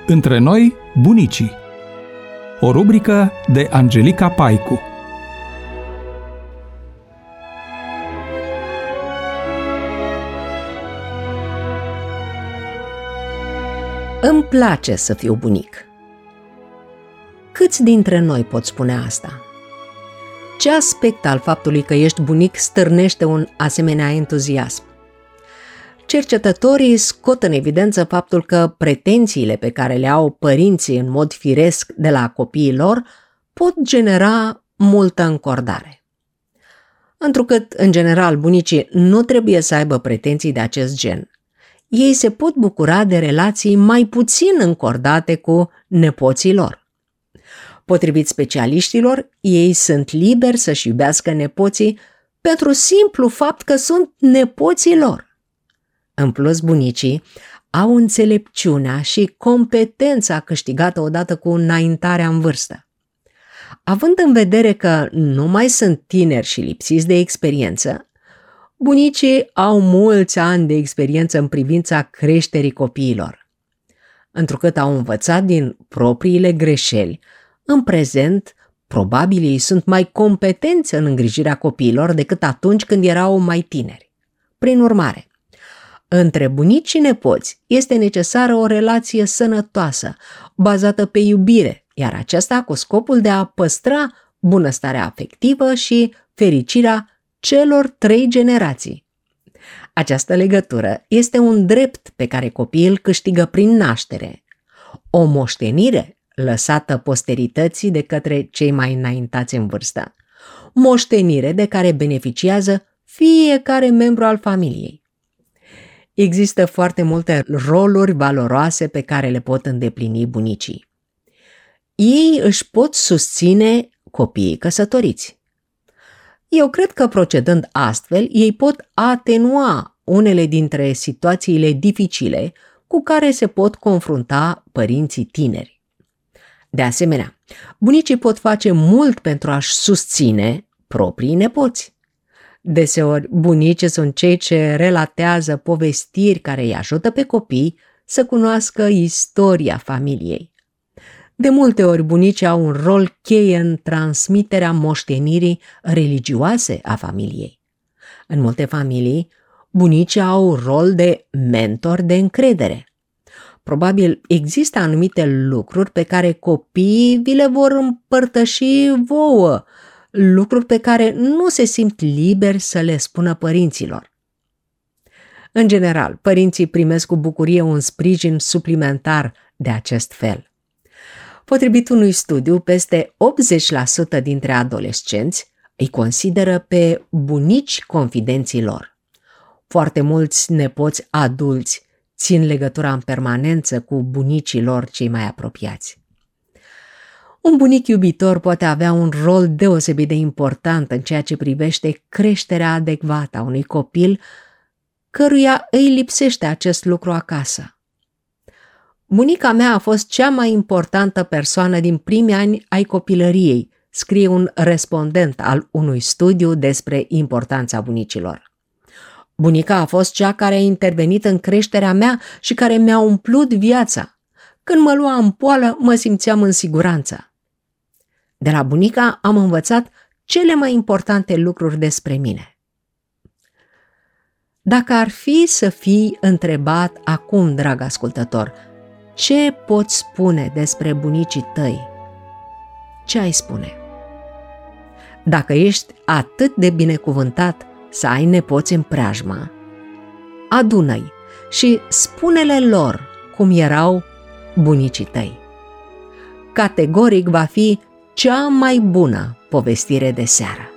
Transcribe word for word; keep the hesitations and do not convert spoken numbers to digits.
Între noi, bunicii. O rubrică de Angelica Paicu. Îmi place să fiu bunic. Câți dintre noi pot spune asta? Ce aspect al faptului că ești bunic stârnește un asemenea entuziasm? Cercetătorii scot în evidență faptul că pretențiile pe care le au părinții în mod firesc de la copiii lor pot genera multă încordare. Întrucât, în general, bunicii nu trebuie să aibă pretenții de acest gen, ei se pot bucura de relații mai puțin încordate cu nepoții lor. Potrivit specialiștilor, ei sunt liberi să-și iubească nepoții pentru simplu fapt că sunt nepoții lor. În plus, bunicii au înțelepciunea și competența câștigată odată cu înaintarea în vârstă. Având în vedere că nu mai sunt tineri și lipsiți de experiență, bunicii au mulți ani de experiență în privința creșterii copiilor. Întrucât au învățat din propriile greșeli, în prezent, probabil ei sunt mai competenți în îngrijirea copiilor decât atunci când erau mai tineri. Prin urmare, între bunici și nepoți este necesară o relație sănătoasă, bazată pe iubire, iar aceasta cu scopul de a păstra bunăstarea afectivă și fericirea celor trei generații. Această legătură este un drept pe care copiii îl câștigă prin naștere, o moștenire lăsată posterității de către cei mai înaintați în vârstă, moștenire de care beneficiază fiecare membru al familiei. Există foarte multe roluri valoroase pe care le pot îndeplini bunicii. Ei își pot susține copiii căsătoriți. Eu cred că procedând astfel, ei pot atenua unele dintre situațiile dificile cu care se pot confrunta părinții tineri. De asemenea, bunicii pot face mult pentru a-și susține proprii nepoți. Deseori, bunicii sunt cei ce relatează povestiri care îi ajută pe copii să cunoască istoria familiei. De multe ori, bunicii au un rol cheie în transmiterea moștenirii religioase a familiei. În multe familii, bunicii au un rol de mentor de încredere. Probabil există anumite lucruri pe care copiii vi le vor împărtăși vouă, lucruri pe care nu se simt liberi să le spună părinților. În general, părinții primesc cu bucurie un sprijin suplimentar de acest fel. Potrivit unui studiu, peste optzeci la sută dintre adolescenți îi consideră pe bunici confidenții lor. Foarte mulți nepoți adulți țin legătura în permanență cu bunicii lor cei mai apropiați. Un bunic iubitor poate avea un rol deosebit de important în ceea ce privește creșterea adecvată a unui copil căruia îi lipsește acest lucru acasă. Bunica mea a fost cea mai importantă persoană din primii ani ai copilăriei, scrie un respondent al unui studiu despre importanța bunicilor. Bunica a fost cea care a intervenit în creșterea mea și care mi-a umplut viața. Când mă lua în poală, mă simțeam în siguranță. De la bunica am învățat cele mai importante lucruri despre mine. Dacă ar fi să fii întrebat acum, drag ascultător, ce poți spune despre bunicii tăi? Ce ai spune? Dacă ești atât de binecuvântat să ai nepoți în preajmă, adună-i și spune-le lor cum erau bunicii tăi. Categoric va fi cea mai bună povestire de seară.